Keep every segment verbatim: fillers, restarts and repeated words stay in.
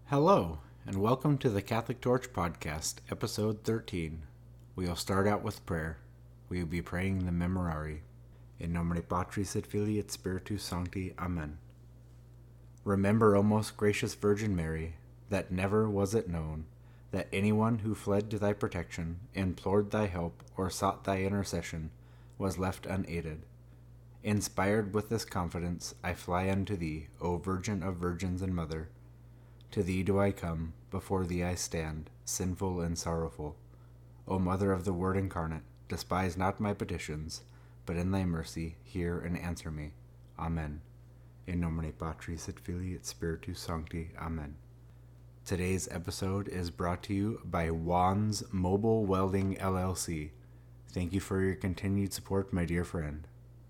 Hello, and welcome to the Catholic Torch Podcast, Episode thirteen. We will start out with prayer. We will be praying the Memorare. In nomine Patris et Filii et Spiritus Sancti. Amen. Remember, O most gracious Virgin Mary, that never was it known that anyone who fled to thy protection, implored thy help, or sought thy intercession, was left unaided. Inspired with this confidence, I fly unto thee, O Virgin of Virgins and Mother. To thee do I come, before thee I stand, sinful and sorrowful. O Mother of the Word incarnate, despise not my petitions, but in thy mercy hear and answer me. Amen. In nomine Patris et Filii et Spiritus Sancti. Amen. Today's episode is brought to you by Wands Mobile Welding L L C. Thank you for your continued support, my dear friend.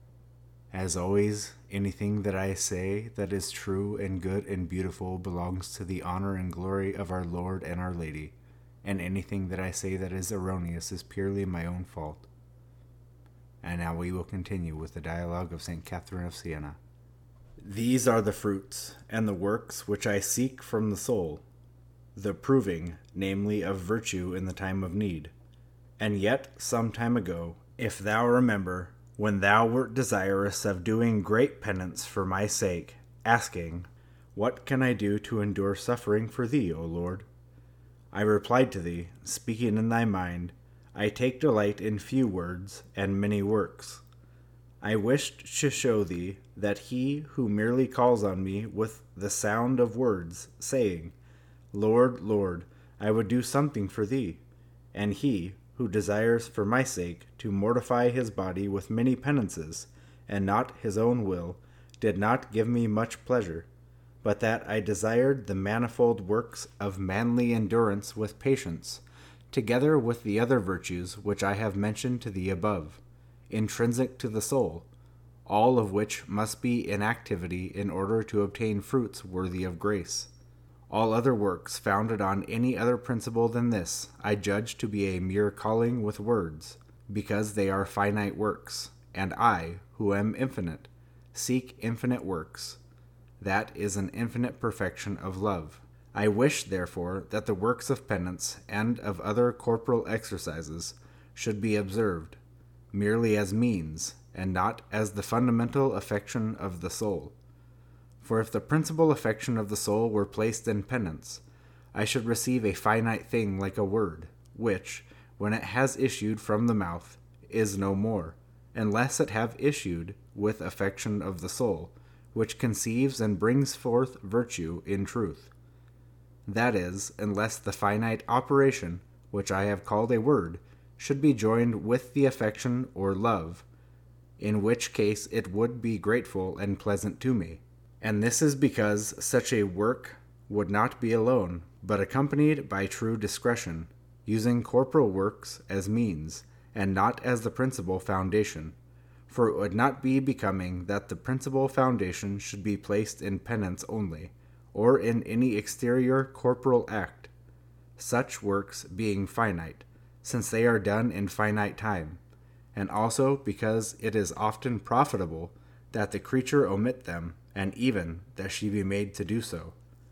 As always, anything that I say that is true and good and beautiful belongs to the honor and glory of our Lord and Our Lady, and anything that I say that is erroneous is purely my own fault. And now we will continue with the dialogue of Saint Catherine of Siena. These are the fruits and the works which I seek from the soul, the proving, namely, of virtue in the time of need. And yet, some time ago, if thou remember, when thou wert desirous of doing great penance for my sake, asking, What can I do to endure suffering for thee, O Lord? I replied to thee, speaking in thy mind, I take delight in few words and many works. I wished to show thee that he who merely calls on me with the sound of words, saying, Lord, Lord, I would do something for thee, and he who desires for my sake to mortify his body with many penances, and not his own will, did not give me much pleasure, but that I desired the manifold works of manly endurance with patience, together with the other virtues which I have mentioned to thee above, intrinsic to the soul, all of which must be in activity in order to obtain fruits worthy of grace. All other works founded on any other principle than this I judge to be a mere calling with words, because they are finite works, and I, who am infinite, seek infinite works. That is an infinite perfection of love. I wish, therefore, that the works of penance and of other corporal exercises should be observed, merely as means, and not as the fundamental affection of the soul. For if the principal affection of the soul were placed in penance, I should receive a finite thing like a word, which, when it has issued from the mouth, is no more, unless it have issued with affection of the soul, which conceives and brings forth virtue in truth. That is, unless the finite operation, which I have called a word, should be joined with the affection or love, in which case it would be grateful and pleasant to me. And this is because such a work would not be alone, but accompanied by true discretion, using corporal works as means, and not as the principal foundation. For it would not be becoming that the principal foundation should be placed in penance only, or in any exterior corporal act, such works being finite, since they are done in finite time, and also because it is often profitable that the creature omit them, and even that she be made to do so.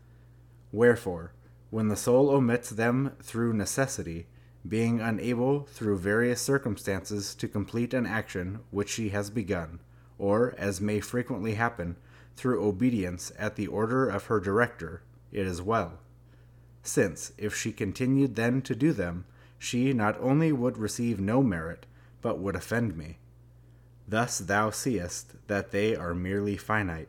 Wherefore, when the soul omits them through necessity, being unable through various circumstances to complete an action which she has begun, or, as may frequently happen, through obedience at the order of her director, it is well. Since, if she continued then to do them, she not only would receive no merit, but would offend me. Thus thou seest that they are merely finite.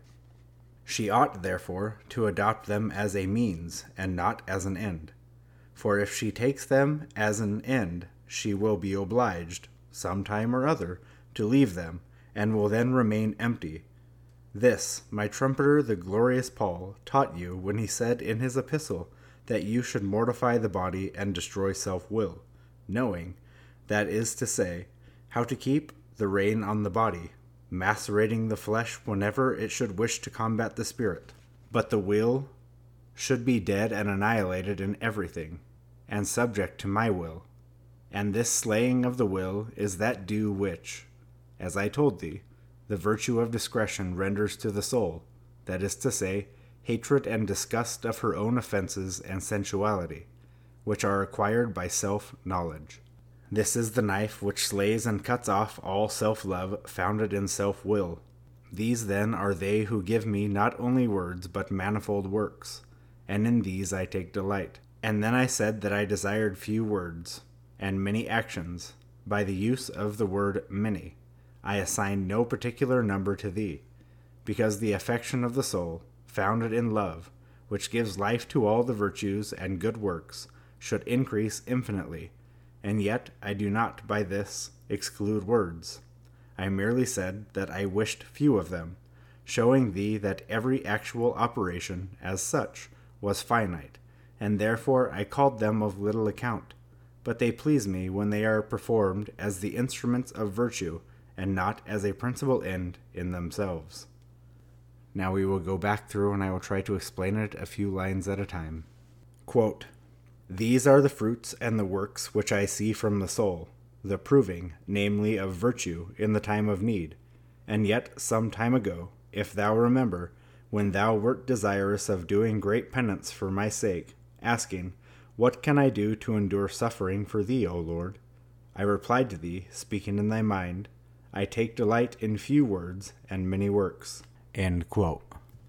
She ought, therefore, to adopt them as a means, and not as an end. For if she takes them as an end, she will be obliged, some time or other, to leave them, and will then remain empty. This, my trumpeter the glorious Paul, taught you when he said in his epistle that you should mortify the body and destroy self-will, knowing, that is to say, how to keep the rein on the body, macerating the flesh whenever it should wish to combat the spirit. But the will should be dead and annihilated in everything, and subject to my will. And this slaying of the will is that due which, as I told thee, the virtue of discretion renders to the soul, that is to say, hatred and disgust of her own offenses and sensuality, which are acquired by self-knowledge. This is the knife which slays and cuts off all self-love founded in self-will. These then are they who give me not only words but manifold works, and in these I take delight. And then I said that I desired few words, and many actions. By the use of the word many, I assign no particular number to thee, because the affection of the soul, founded in love, which gives life to all the virtues and good works, should increase infinitely, and yet I do not by this exclude words. I merely said that I wished few of them, showing thee that every actual operation, as such, was finite, and therefore I called them of little account. But they please me when they are performed as the instruments of virtue, and not as a principal end in themselves. Now we will go back through and I will try to explain it a few lines at a time. Quote, "These are the fruits and the works which I see from the soul, the proving, namely, of virtue in the time of need. And yet some time ago, if thou remember, when thou wert desirous of doing great penance for my sake, asking, What can I do to endure suffering for thee, O Lord? I replied to thee, speaking in thy mind, I take delight in few words and many works." End quote.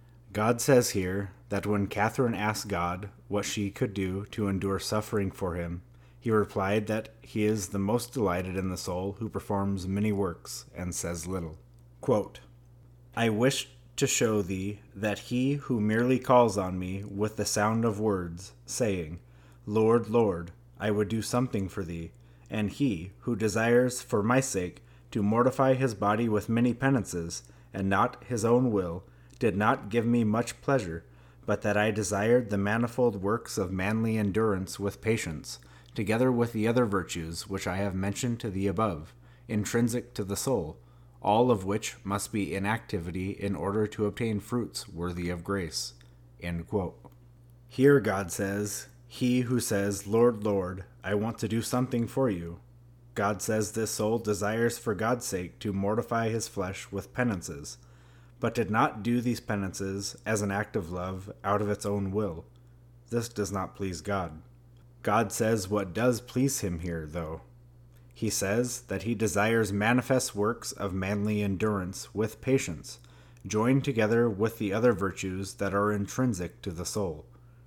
God says here that when Catherine asked God what she could do to endure suffering for him, he replied that he is the most delighted in the soul who performs many works and says little. Quote, "I wish to show thee that he who merely calls on me with the sound of words, saying, Lord, Lord, I would do something for thee, and he who desires for my sake to mortify his body with many penances, and not his own will, did not give me much pleasure, but that I desired the manifold works of manly endurance with patience, together with the other virtues which I have mentioned to thee above, intrinsic to the soul, all of which must be in activity in order to obtain fruits worthy of grace." End quote. Here God says, he who says, Lord, Lord, I want to do something for you. God says this soul desires for God's sake to mortify his flesh with penances, but did not do these penances as an act of love out of its own will. This does not please God. God says what does please him here, though. He says that he desires manifest works of manly endurance with patience, joined together with the other virtues that are intrinsic to the soul.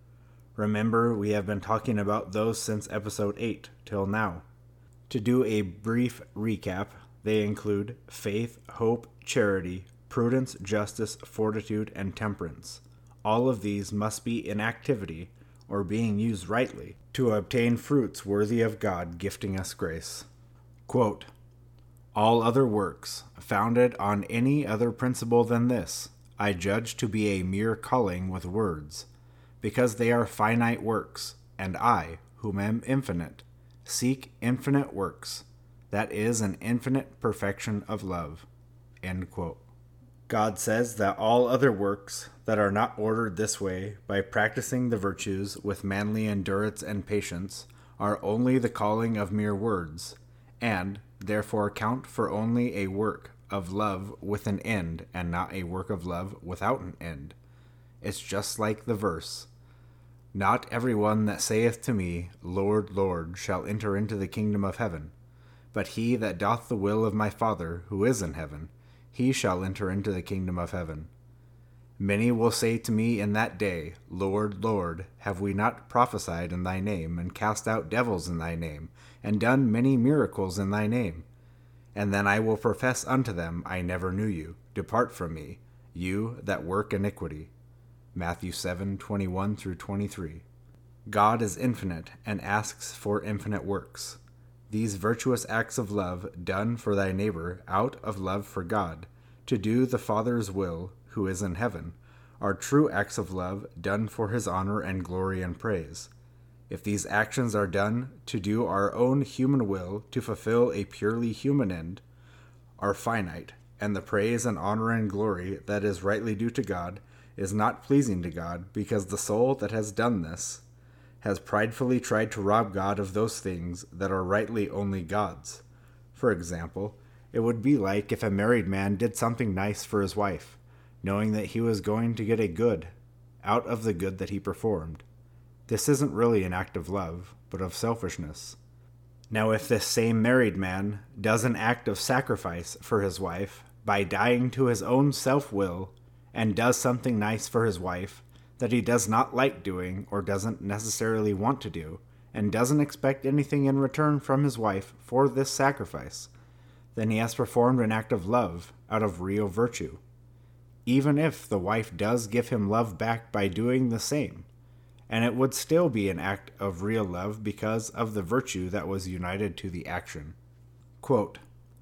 Remember, we have been talking about those since episode eight till now. To do a brief recap, they include faith, hope, charity, prudence, justice, fortitude, and temperance. All of these must be in activity, or being used rightly, to obtain fruits worthy of God gifting us grace. Quote, "All other works, founded on any other principle than this, I judge to be a mere calling with words, because they are finite works, and I, whom am infinite, seek infinite works, that is an infinite perfection of love." End quote. God says that all other works that are not ordered this way by practicing the virtues with manly endurance and patience are only the calling of mere words, and therefore count for only a work of love with an end and not a work of love without an end. It's just like the verse, "Not every one that saith to me, Lord, Lord, shall enter into the kingdom of heaven, but he that doth the will of my Father who is in heaven, he shall enter into the kingdom of heaven. Many will say to me in that day, Lord, Lord, have we not prophesied in thy name, and cast out devils in thy name, and done many miracles in thy name? And then I will profess unto them, I never knew you. Depart from me, you that work iniquity." Matthew seven twenty-one through twenty-three. God is infinite and asks for infinite works. These virtuous acts of love done for thy neighbor out of love for God, to do the Father's will who is in heaven, are true acts of love done for his honor and glory and praise. If these actions are done to do our own human will to fulfill a purely human end, are finite, and the praise and honor and glory that is rightly due to God is not pleasing to God, because the soul that has done this has pridefully tried to rob God of those things that are rightly only God's. For example, it would be like if a married man did something nice for his wife, knowing that he was going to get a good, out of the good that he performed. This isn't really an act of love, but of selfishness. Now, if this same married man does an act of sacrifice for his wife by dying to his own self-will and does something nice for his wife that he does not like doing or doesn't necessarily want to do, and doesn't expect anything in return from his wife for this sacrifice, then he has performed an act of love out of real virtue, even if the wife does give him love back by doing the same, and it would still be an act of real love because of the virtue that was united to the action. Quote,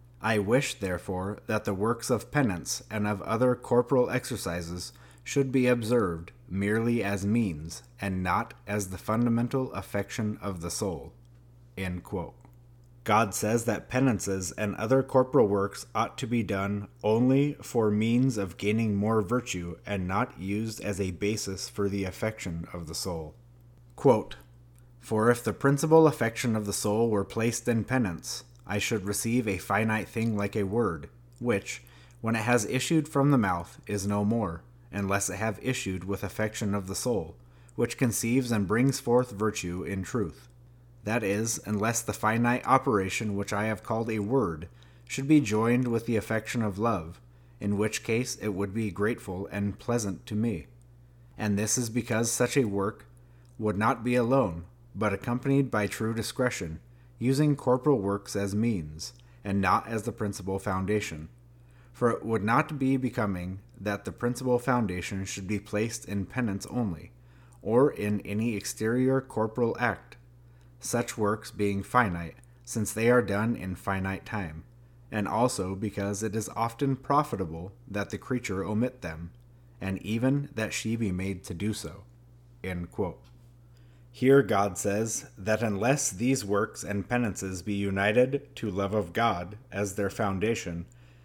I wish, therefore, that the works of penance and of other corporal exercises should be observed merely as means, and not as the fundamental affection of the soul. End quote. God says that penances and other corporal works ought to be done only for means of gaining more virtue and not used as a basis for the affection of the soul. Quote, For if the principal affection of the soul were placed in penance, I should receive a finite thing like a word, which, when it has issued from the mouth, is no more, unless it have issued with affection of the soul, which conceives and brings forth virtue in truth. That is, unless the finite operation which I have called a word should be joined with the affection of love, in which case it would be grateful and pleasant to me. And this is because such a work would not be alone, but accompanied by true discretion, using corporal works as means, and not as the principal foundation. For it would not be becoming that the principal foundation should be placed in penance only, or in any exterior corporal act, such works being finite, since they are done in finite time, and also because it is often profitable that the creature omit them, and even that she be made to do so. End quote. Here God says that unless these works and penances be united to love of God as their foundation,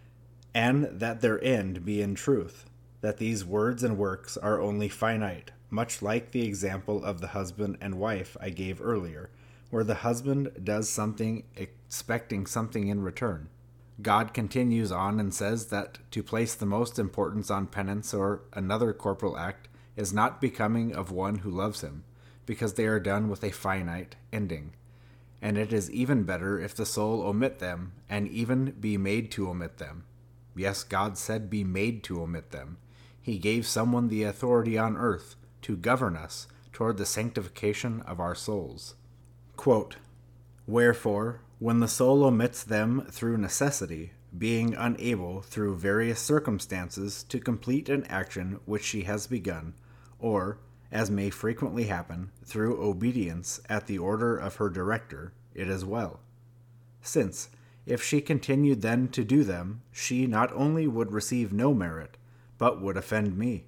and that their end be in truth, that these words and works are only finite, much like the example of the husband and wife I gave earlier, where the husband does something expecting something in return. God continues on and says that to place the most importance on penance or another corporal act is not becoming of one who loves him, because they are done with a finite ending. And it is even better if the soul omit them, and even be made to omit them. Yes, God said be made to omit them. He gave someone the authority on earth to govern us toward the sanctification of our souls. Quote, Wherefore, when the soul omits them through necessity, being unable through various circumstances to complete an action which she has begun, or, as may frequently happen, through obedience at the order of her director, it is well. Since, if she continued then to do them, she not only would receive no merit, but would offend me.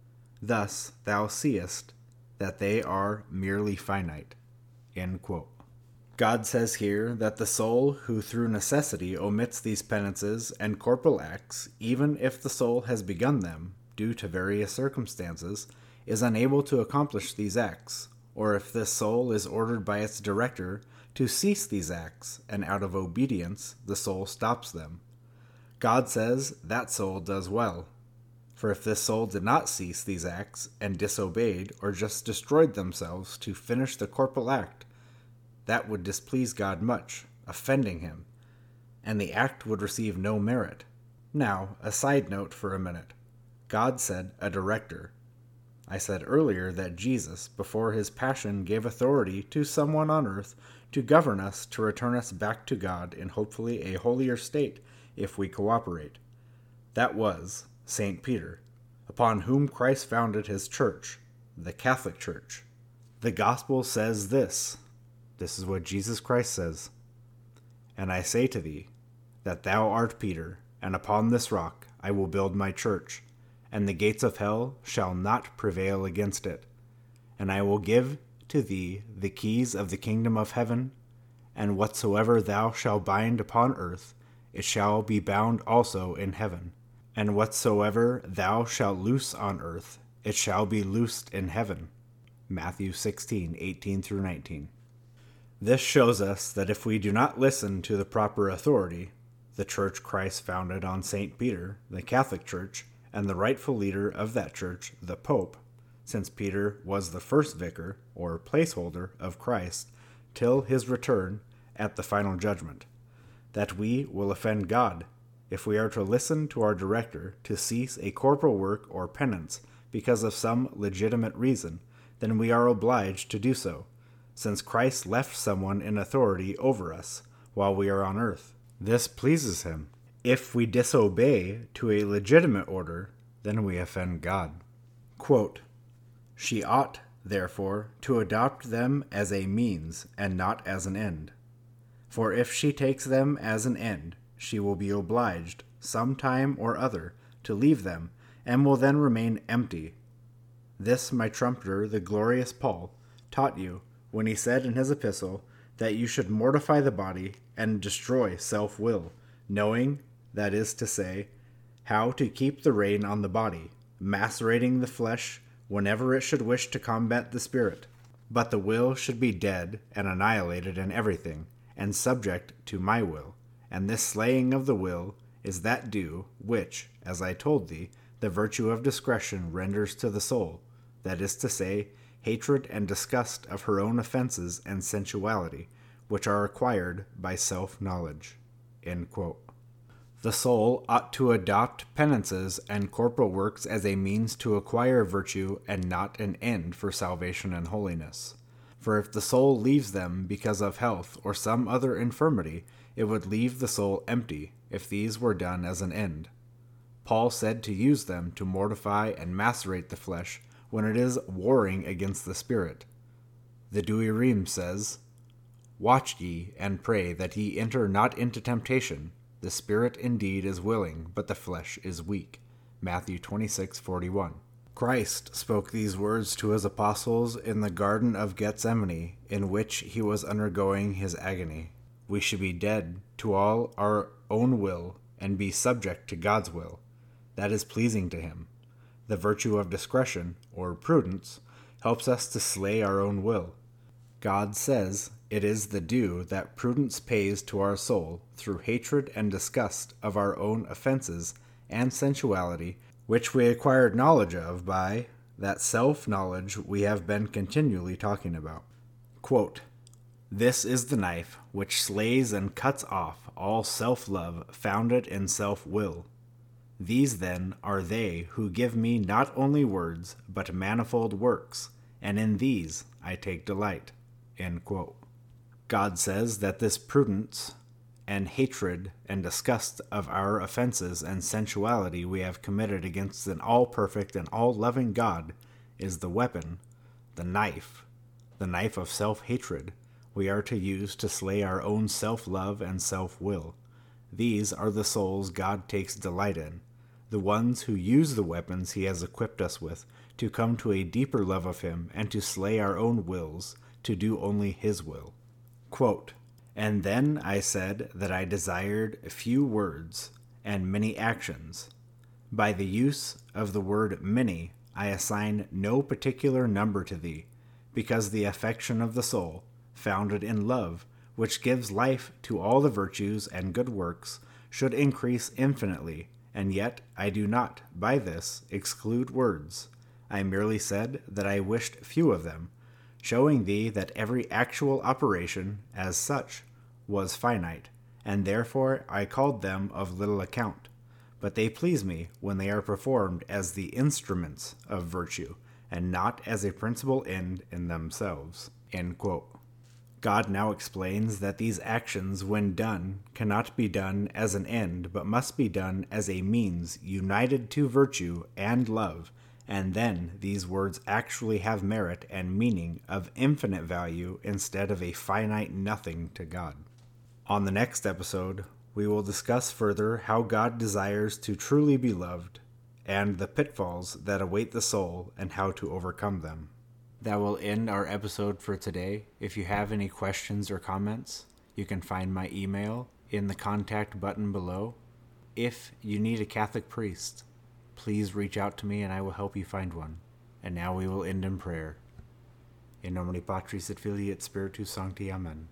Thus thou seest that they are merely finite. End quote. God says here that the soul who through necessity omits these penances and corporal acts, even if the soul has begun them, due to various circumstances, is unable to accomplish these acts, or if this soul is ordered by its director to cease these acts, and out of obedience the soul stops them. God says that soul does well. For if this soul did not cease these acts, and disobeyed, or just destroyed themselves to finish the corporal act, that would displease God much, offending him, and the act would receive no merit. Now, a side note for a minute. God said a director. I said earlier that Jesus, before his passion, gave authority to someone on earth to govern us to return us back to God in hopefully a holier state if we cooperate. That was Saint Peter, upon whom Christ founded his church, the Catholic Church. The gospel says this. This is what Jesus Christ says. And I say to thee, that thou art Peter, and upon this rock I will build my church, and the gates of hell shall not prevail against it. And I will give to thee the keys of the kingdom of heaven, and whatsoever thou shalt bind upon earth, it shall be bound also in heaven. And whatsoever thou shalt loose on earth, it shall be loosed in heaven. Matthew sixteen, eighteen through nineteen. This shows us that if we do not listen to the proper authority, the church Christ founded on Saint Peter, the Catholic Church, and the rightful leader of that church, the Pope, since Peter was the first vicar, or placeholder, of Christ, till his return at the final judgment, that we will offend God if we are to listen to our director to cease a corporal work or penance because of some legitimate reason, then we are obliged to do so, since Christ left someone in authority over us while we are on earth. This pleases him. If we disobey to a legitimate order, then we offend God. Quote, "She ought, therefore, to adopt them as a means and not as an end. For if she takes them as an end, she will be obliged, some time or other, to leave them, and will then remain empty. This my trumpeter, the glorious Paul, taught you, when he said in his epistle, that you should mortify the body and destroy self-will, knowing, that is to say, how to keep the rein on the body, macerating the flesh whenever it should wish to combat the spirit. But the will should be dead and annihilated in everything, and subject to my will. And this slaying of the will is that due which, as I told thee, the virtue of discretion renders to the soul, that is to say, hatred and disgust of her own offenses and sensuality, which are acquired by self-knowledge." End quote. The soul ought to adopt penances and corporal works as a means to acquire virtue and not an end for salvation and holiness. For if the soul leaves them because of health or some other infirmity, it would leave the soul empty if these were done as an end. Paul said to use them to mortify and macerate the flesh when it is warring against the spirit. The Douay-Rheims says, "Watch ye and pray that ye enter not into temptation. The spirit indeed is willing, but the flesh is weak." Matthew twenty-six forty-one. Christ spoke these words to his apostles in the Garden of Gethsemane, in which he was undergoing his agony. We should be dead to all our own will and be subject to God's will. That is pleasing to him. The virtue of discretion, or prudence, helps us to slay our own will. God says it is the due that prudence pays to our soul through hatred and disgust of our own offenses and sensuality, which we acquired knowledge of by that self-knowledge we have been continually talking about. Quote, "This is the knife which slays and cuts off all self-love founded in self-will. These, then, are they who give me not only words, but manifold works, and in these I take delight." End quote. God says that this prudence and hatred and disgust of our offenses and sensuality we have committed against an all-perfect and all-loving God is the weapon, the knife, the knife of self-hatred we are to use to slay our own self-love and self-will. These are the souls God takes delight in, the ones who use the weapons he has equipped us with to come to a deeper love of him and to slay our own wills, to do only his will. Quote, "And then I said that I desired few words and many actions. By the use of the word many, I assign no particular number to thee, because the affection of the soul, founded in love, which gives life to all the virtues and good works, should increase infinitely, and yet I do not, by this, exclude words. I merely said that I wished few of them, showing thee that every actual operation, as such, was finite, and therefore I called them of little account. But they please me when they are performed as the instruments of virtue, and not as a principal end in themselves." End quote. God now explains that these actions, when done, cannot be done as an end, but must be done as a means united to virtue and love, and then these words actually have merit and meaning of infinite value instead of a finite nothing to God. On the next episode, we will discuss further how God desires to truly be loved, and the pitfalls that await the soul and how to overcome them. That will end our episode for today. If you have any questions or comments, you can find my email in the contact button below. If you need a Catholic priest, please reach out to me and I will help you find one. And now we will end in prayer. In nomine Patris et Filii et Spiritus Sancti. Amen.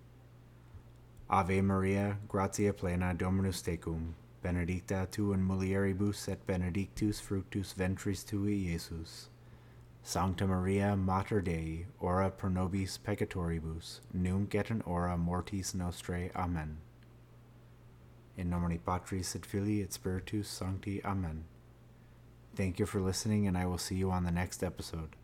Ave Maria, gratia plena, Dominus tecum, benedicta tu in mulieribus et benedictus fructus ventris tui, Iesus. Sancta Maria Mater Dei, ora pro nobis peccatoribus, nunc et in hora mortis nostrae. Amen. In nomine Patris et Filii et Spiritus Sancti. Amen. Thank you for listening, and I will see you on the next episode.